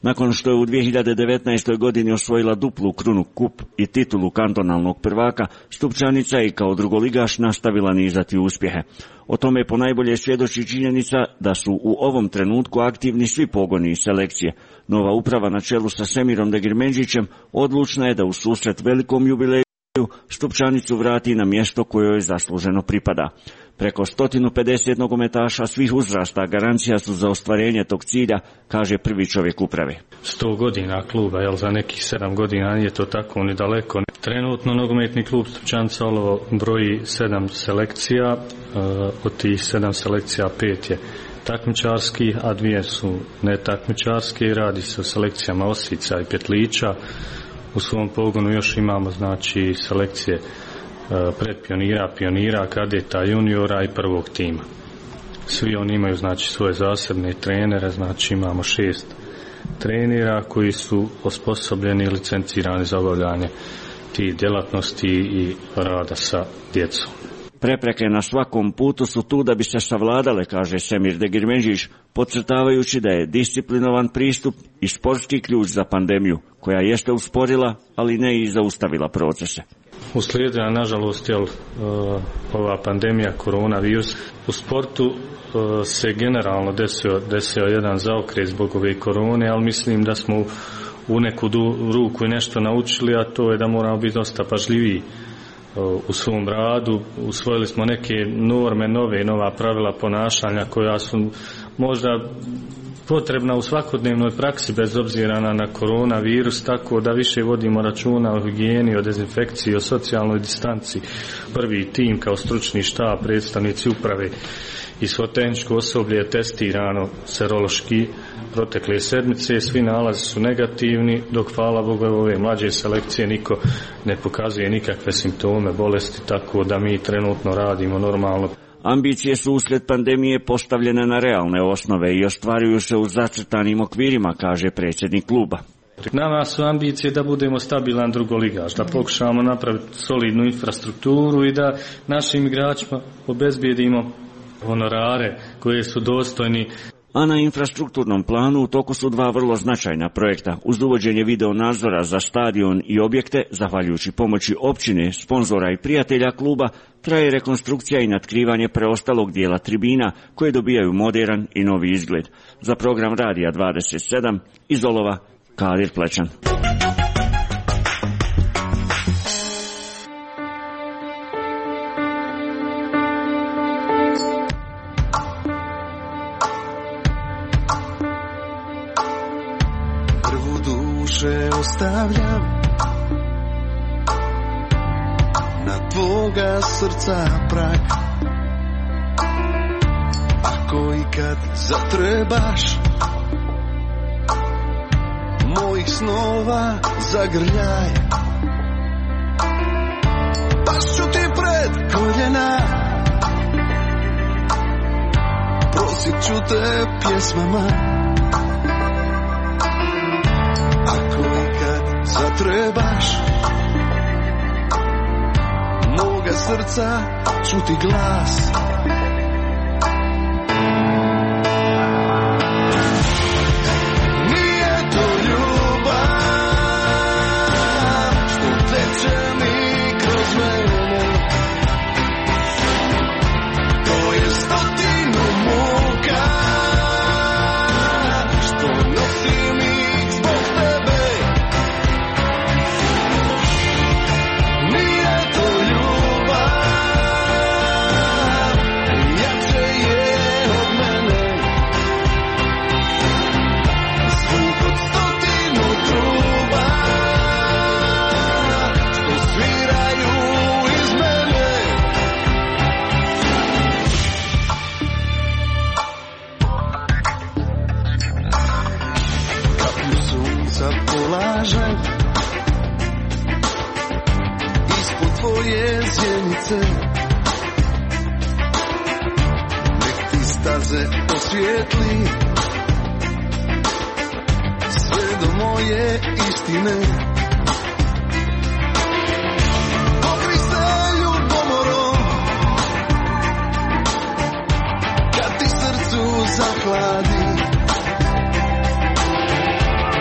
Nakon što je u 2019. godini osvojila duplu krunu kup i titulu kantonalnog prvaka, Stupčanica je kao drugoligaš nastavila nizati uspjehe. O tome ponajbolje svjedoči činjenica da su u ovom trenutku aktivni svi pogoni i selekcije. Nova uprava na čelu sa Semirom Degirmendžićem odlučna je da u susret velikom jubileju Stupčanicu vrati na mjesto koje joj zasluženo pripada. Preko 150 nogometaša svih uzrasta garancija su za ostvarenje tog cilja, kaže prvi čovjek uprave. 100 godina kluba, za nekih 7 godina nije to tako ni daleko. Trenutno nogometni klub Stupčanica Olovo broji 7 selekcija, od tih 7 selekcija 5 je takmičarski, a 2 su netakmičarske i radi se o selekcijama Osica i Petlića. U svom pogonu još imamo znači selekcije predpionira, pionira, kadeta, juniora i prvog tima. Svi oni imaju znači svoje zasebne trenere, znači imamo 6 trenera koji su osposobljeni i licencirani za obavljanje tih djelatnosti i rada sa djecom. Prepreke na svakom putu su tu da bi se savladale, kaže Semir Degirmendžić, podcrtavajući da je disciplinovan pristup i sportski ključ za pandemiju, koja jeste usporila, ali ne i zaustavila procese. Uslijedila, nažalost, ova pandemija koronavirus. U sportu se generalno desio jedan zaokret zbog ove korone, ali mislim da smo u neku ruku i nešto naučili, a to je da moramo biti dosta pažljiviji u svom radu. Usvojili smo neke norme, nova pravila ponašanja koja su možda potrebna u svakodnevnoj praksi bez obzira na koronavirus, tako da više vodimo računa o higijeni, o dezinfekciji, o socijalnoj distanci. Prvi tim kao stručni štab, predstavnici uprave i svo tehničko osoblje je testirano serološki protekle sedmice, svi nalazi su negativni, dok hvala Bogu ove mlađe selekcije niko ne pokazuje nikakve simptome bolesti, tako da mi trenutno radimo normalno. Ambicije su uslijed pandemije postavljene na realne osnove i ostvaruju se u zacrtanim okvirima, kaže predsjednik kluba. Nama su ambicije da budemo stabilan drugoligaš, da pokušamo napraviti solidnu infrastrukturu i da našim igračima obezbijedimo honorare koje su dostojni. A na infrastrukturnom planu u toku su 2 vrlo značajna projekta. Uz uvođenje video nadzora za stadion i objekte, zahvaljujući pomoći općine, sponzora i prijatelja kluba, traje rekonstrukcija i natkrivanje preostalog dijela tribina koje dobijaju moderan i novi izgled. Za program Radija 27 iz Olova, Kadir Plečan. Ostavljam na tvoga srca prag. Ako ikad zatrebaš mojih snova zagrljaj, pašću ti pred koljena, prosit ću te pjesmama. Ako ikad zatrebaš moga srca, čuti glas. Nije to ljubav što teče mi kroz mene, to je 100 muka što nosim ih zbog tebe. Nije to ljubav, jače je od mene. Zvuk od 100 truba što sviraju iz mene. Kaplju sunca polažem ispod tvoje zjenice, nek ti staze osvijetli sve do moje istine. Pokri se ljubomorom kad ti srcu zahladi.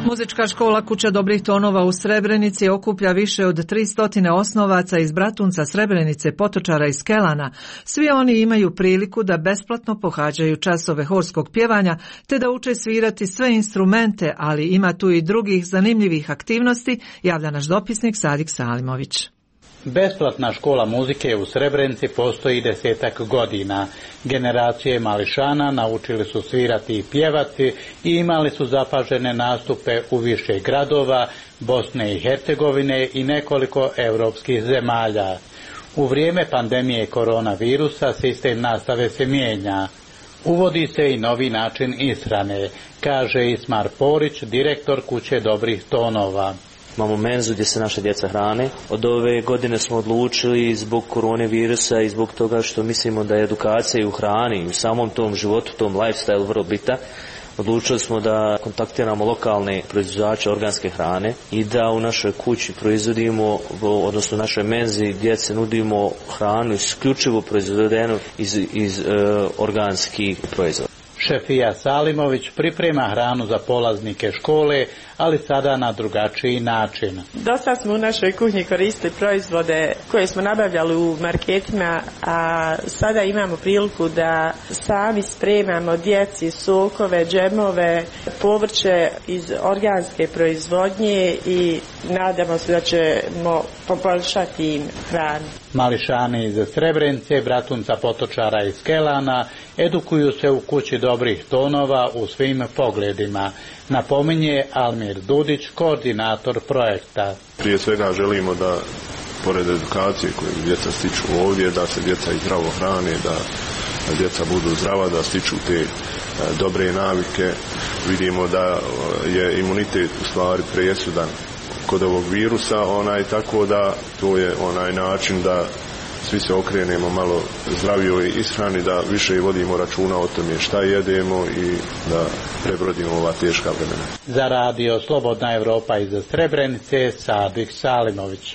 Muzička škola Kuća dobrih tonova u Srebrenici okuplja više od 300 osnovaca iz Bratunca, Srebrenice, Potočara i Skelana. Svi oni imaju priliku da besplatno pohađaju časove horskog pjevanja te da uče svirati sve instrumente, ali ima tu i drugih zanimljivih aktivnosti, javlja naš dopisnik Sadik Salimović. Besplatna škola muzike u Srebrenici postoji 10 godina. Generacije mališana naučili su svirati i pjevati i imali su zapažene nastupe u više gradova, Bosne i Hercegovine i nekoliko europskih zemalja. U vrijeme pandemije koronavirusa sistem nastave se mijenja. Uvodi se i novi način ishrane, kaže Ismar Porić, direktor Kuće dobrih tonova. Imamo menzu gdje se naša djeca hrane. Od ove godine smo odlučili zbog koronavirusa i zbog toga što mislimo da je edukacija i u hrani i u samom tom životu, tom lifestyle vrlo bitna. Odlučili smo da kontaktiramo lokalne proizvođače organske hrane i da u našoj kući proizvodimo, odnosno u našoj menzi djece nudimo hranu isključivo proizvedenu iz organskih proizvoda. Šefija Salimović priprema hranu za polaznike škole, ali sada na drugačiji način. Dosta smo u našoj kuhinji koristili proizvode koje smo nabavljali u marketima, a sada imamo priliku da sami spremamo djeci sokove, džemove, povrće iz organske proizvodnje i nadamo se da ćemo poboljšati im hranu. Mališani iz Srebrenice, Bratunca, Potočara i Skelana edukuju se u Kući dobrih tonova u svim pogledima, napominje Almir Dudić, koordinator projekta. Prije svega želimo da, pored edukacije koju djeca stiču ovdje, da se djeca i zdravo hrane, da djeca budu zdrava, da stiču te dobre navike. Vidimo da je imunitet u stvari presudan kod ovog virusa, tako da to je onaj način da svi se okrenemo malo zdravijoj ishrani, da više vodimo računa o tome šta jedemo i da prebrodimo ova teška vremena. Za radio Slobodna Evropa iz Srebrenice, Sadik Salimović.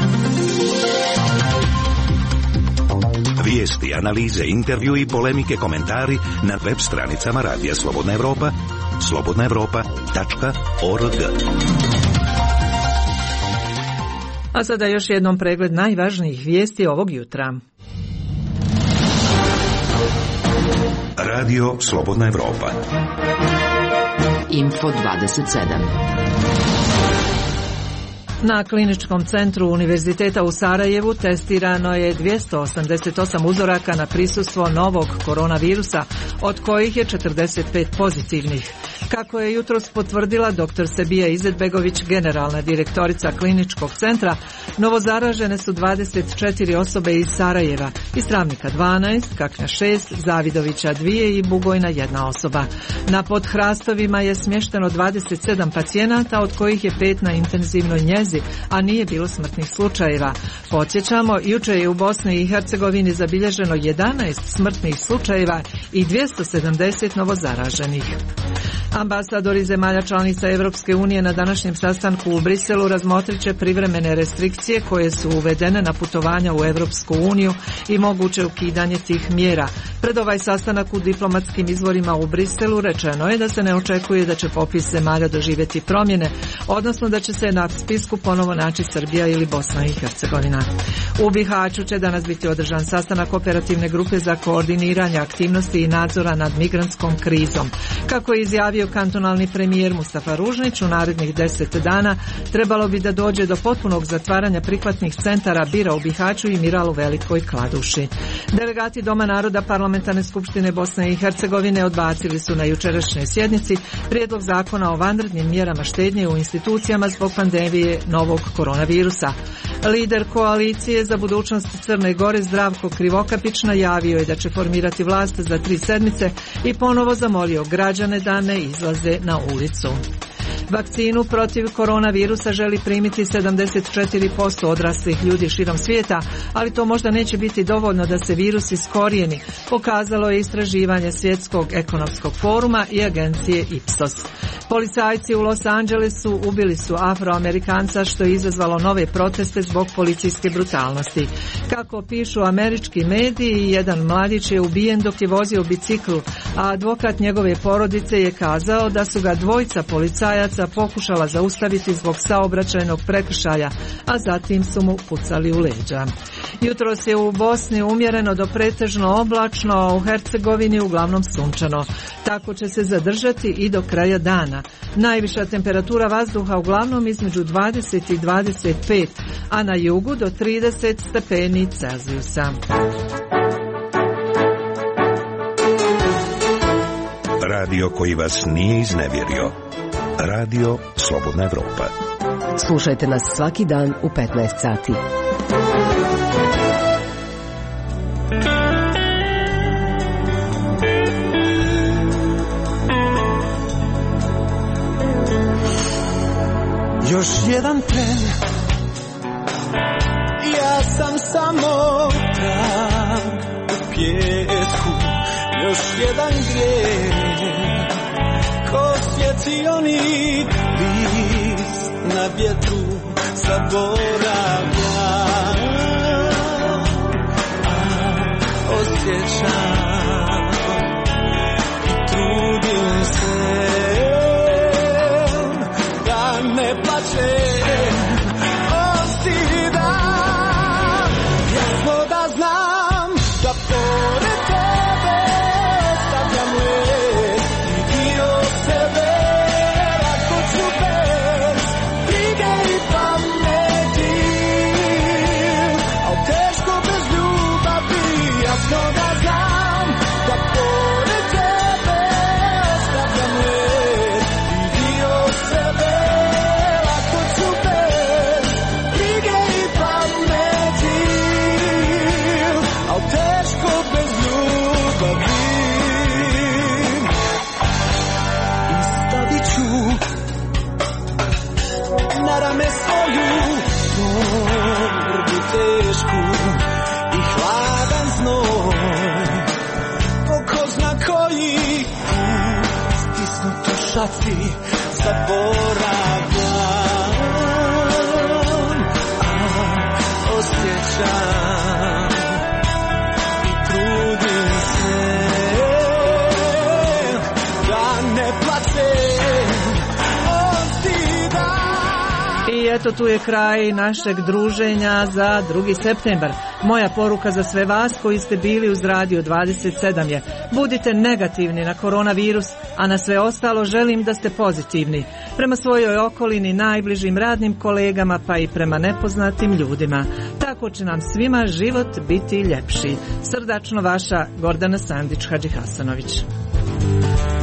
Vijesti, analize, intervju i polemike, komentari na web stranicama Radija Slobodna Evropa, slobodnaevropa.org. A sada još jednom pregled najvažnijih vijesti ovog jutra. Radio Slobodna Evropa. Info 27. Na Kliničkom centru Univerziteta u Sarajevu testirano je 288 uzoraka na prisustvo novog koronavirusa, od kojih je 45 pozitivnih. Kako je jutros potvrdila dr. Sebija Izetbegović, generalna direktorica Kliničkog centra, novozaražene su 24 osobe iz Sarajeva, iz Travnika 12, Kaknja 6, Zavidovića 2 i Bugojna 1 osoba. Na Podhrastovima je smješteno 27 pacijenata, od kojih je 5 na intenzivnoj njezi, a nije bilo smrtnih slučajeva. Podsjećamo, jučer je u Bosni i Hercegovini zabilježeno 11 smrtnih slučajeva i 270 novozaraženih. Ambasadori zemalja članica Europske unije na današnjem sastanku u Briselu razmotrit će privremene restrikcije koje su uvedene na putovanja u Europsku uniju i moguće ukidanje tih mjera. Pred ovaj sastanak u diplomatskim izvorima u Briselu rečeno je da se ne očekuje da će popis zemalja doživjeti promjene, odnosno da će se na spisku ponovo naći Srbija ili Bosna i Hercegovina. U Bihaću će danas biti održan sastanak operativne grupe za koordiniranje aktivnosti i nadzora nad migrantskom krizom. Kako je izjavio kantonalni premijer Mustafa Ružnić, u narednih 10 dana trebalo bi da dođe do potpunog zatvaranja prihvatnih centara Bira u Bihaću i Miral u Velikoj Kladuši. Delegati Doma naroda Parlamentarne skupštine Bosne i Hercegovine odbacili su na jučerašnjoj sjednici prijedlog zakona o vanrednim mjerama štednje u institucijama zbog pandemije novog koronavirusa. Lider koalicije za budućnost Crne Gore Zdravko Krivokapić najavio je da će formirati vlast za 3 sedmice i ponovo zamolio građane da ne izlaze na ulicu. Vakcinu protiv koronavirusa želi primiti 74% odraslih ljudi širom svijeta, ali to možda neće biti dovoljno da se virus iskorijeni, pokazalo je istraživanje Svjetskog ekonomskog foruma i agencije Ipsos. Policajci u Los Angelesu ubili su Afroamerikanca, što je izazvalo nove proteste zbog policijske brutalnosti. Kako pišu američki mediji, jedan mladić je ubijen dok je vozio biciklu, a advokat njegove porodice je kazao da su ga dvojica policajaca pokušala zaustaviti zbog saobraćajnog prekršaja, a zatim su mu pucali u leđa. Jutros je u Bosni umjereno do pretežno oblačno, a u Hercegovini uglavnom sunčano. Tako će se zadržati i do kraja dana. Najviša temperatura vazduha uglavnom između 20 i 25, a na jugu do 30 stepeni Celzijusa. Radio koji vas nije iznevjerio. Radio Slobodna Evropa. Slušajte nas svaki dan u 15 sati. Još jedan tren, ja sam samo trag u pijesku. Još jedan grijeh, ko svjecionik, list na vjetru zaboravlja. Osjećam i trudim se da ne plačem od stida. Jasno da znam da pored tebe ostavljam led i dio sebe, ako ću bez brige i pameti, al teško bez ljubavi. Jasno da znam da pored tebe ostavljam led i dio sebe, ako ću bez brige i pameti, al teško bez ljubavi. I stavit ću na rame svoju torbu tešku i hladan znoj, po ko zna koji put stisnut u šaci zaboravljam. Osjećam i trudim se da ne plačem od stida. I eto, tu je kraj našeg druženja za 2. septembar. Moja poruka za sve vas koji ste bili uz Radio 27 je: budite negativni na koronavirus, a na sve ostalo želim da ste pozitivni. Prema svojoj okolini, najbližim radnim kolegama, pa i prema nepoznatim ljudima. Tako će nam svima život biti ljepši. Srdačno vaša Gordana Sandić Hadžihasanović.